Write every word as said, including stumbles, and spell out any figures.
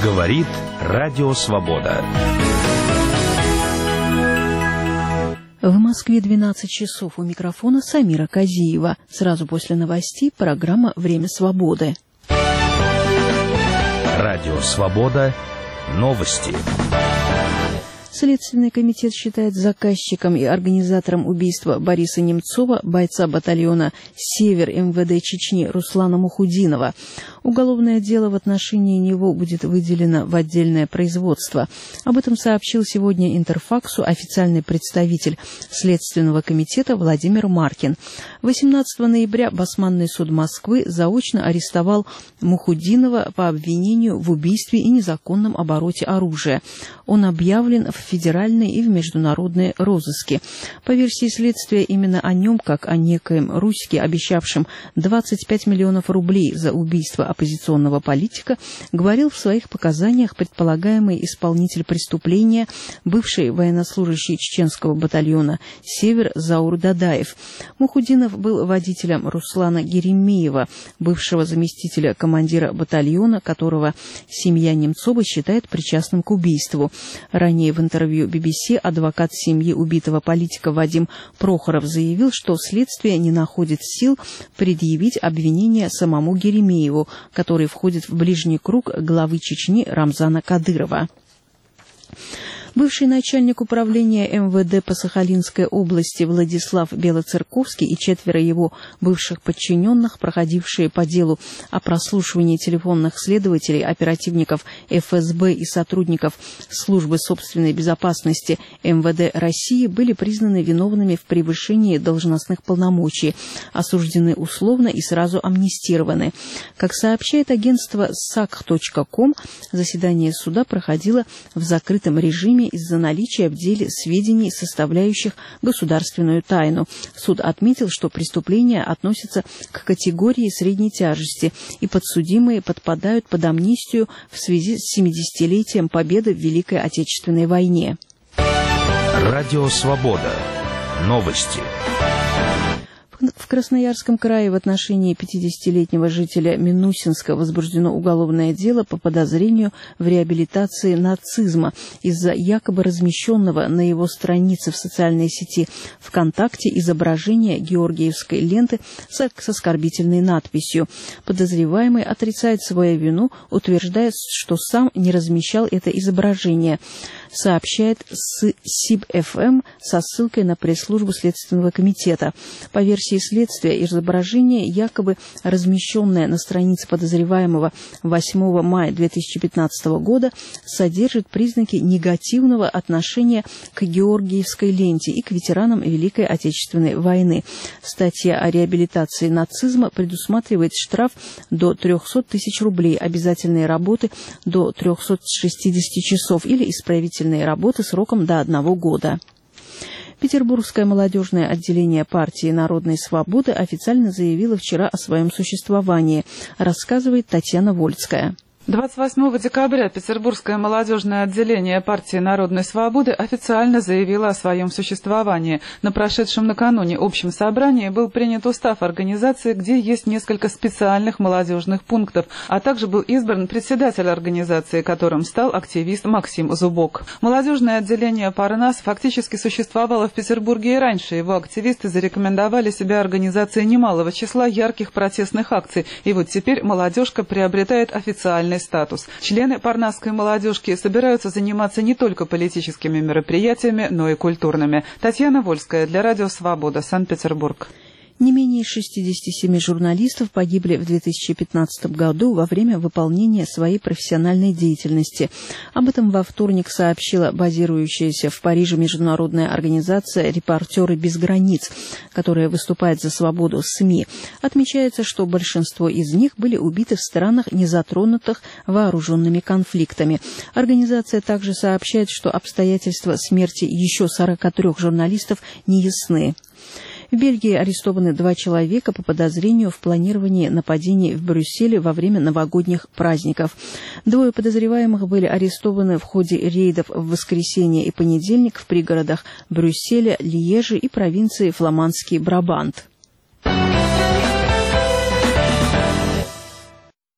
Говорит Радио Свобода. В Москве двенадцать часов. У микрофона Самира Казиева. Сразу после новостей программа «Время свободы». Радио Свобода. Новости. Следственный комитет считает заказчиком и организатором убийства Бориса Немцова, бойца батальона «Север» эм вэ дэ Чечни Руслана Мухудинова. Уголовное дело в отношении него будет выделено в отдельное производство. Об этом сообщил сегодня Интерфаксу официальный представитель Следственного комитета Владимир Маркин. восемнадцатого ноября Басманный суд Москвы заочно арестовал Мухудинова по обвинению в убийстве и незаконном обороте оружия. Он объявлен в федеральные и в международные розыски. По версии следствия, именно о нем, как о некоем Руське, обещавшем двадцать пять миллионов рублей за убийство оппозиционного политика, говорил в своих показаниях предполагаемый исполнитель преступления, бывший военнослужащий чеченского батальона «Север» Заур Дадаев. Мухудинов был водителем Руслана Геремеева, бывшего заместителя командира батальона, которого семья Немцова считает причастным к убийству. Ранее в интервью би би си адвокат семьи убитого политика Вадим Прохоров заявил, что следствие не находит сил предъявить обвинение самому Геремееву, который входит в ближний круг главы Чечни Рамзана Кадырова. Бывший начальник управления эм вэ дэ по Сахалинской области Владислав Белоцерковский и четверо его бывших подчиненных, проходившие по делу о прослушивании телефонных следователей, оперативников эф эс бэ и сотрудников Службы собственной безопасности эм вэ дэ России, были признаны виновными в превышении должностных полномочий, осуждены условно и сразу амнистированы. Как сообщает агентство сак точка ком, заседание суда проходило в закрытом режиме из-за наличия в деле сведений, составляющих государственную тайну. Суд отметил, что преступления относятся к категории средней тяжести, и подсудимые подпадают под амнистию в связи с семидесятилетием победы в Великой Отечественной войне. Радио Свобода. Новости. В Красноярском крае в отношении пятидесятилетнего жителя Минусинска возбуждено уголовное дело по подозрению в реабилитации нацизма из-за якобы размещенного на его странице в социальной сети ВКонтакте изображения георгиевской ленты с оскорбительной надписью. Подозреваемый отрицает свою вину, утверждая, что сам не размещал это изображение, сообщает СИБ-ФМ со ссылкой на пресс-службу Следственного комитета. По версии следствия, изображение, якобы размещенное на странице подозреваемого восьмого мая две тысячи пятнадцатого года, содержит признаки негативного отношения к георгиевской ленте и к ветеранам Великой Отечественной войны. Статья о реабилитации нацизма предусматривает штраф до трехсот тысяч рублей, обязательные работы до трехсот шестидесяти часов или исправительные работы сроком до одного года. Петербургское молодежное отделение партии Народной свободы официально заявило вчера о своем существовании, рассказывает Татьяна Вольская. двадцать восьмого декабря Петербургское молодежное отделение партии Народной свободы официально заявило о своем существовании. На прошедшем накануне общем собрании был принят устав организации, где есть несколько специальных молодежных пунктов, а также был избран председатель организации, которым стал активист Максим Зубок. Молодежное отделение Парнас фактически существовало в Петербурге и раньше. Его активисты зарекомендовали себя организацией немалого числа ярких протестных акций, и вот теперь молодежка приобретает официальный статус. Члены парнасской молодежки собираются заниматься не только политическими мероприятиями, но и культурными. Татьяна Вольская для Радио Свобода, Санкт-Петербург. Не менее шестидесяти семи журналистов погибли в две тысячи пятнадцатом году во время выполнения своей профессиональной деятельности. Об этом во вторник сообщила базирующаяся в Париже международная организация «Репортеры без границ», которая выступает за свободу СМИ. Отмечается, что большинство из них были убиты в странах, не затронутых вооруженными конфликтами. Организация также сообщает, что обстоятельства смерти еще сорока трёх журналистов неясны. В Бельгии арестованы два человека по подозрению в планировании нападений в Брюсселе во время новогодних праздников. Двое подозреваемых были арестованы в ходе рейдов в воскресенье и понедельник в пригородах Брюсселя, Льежа и провинции Фламандский Брабант.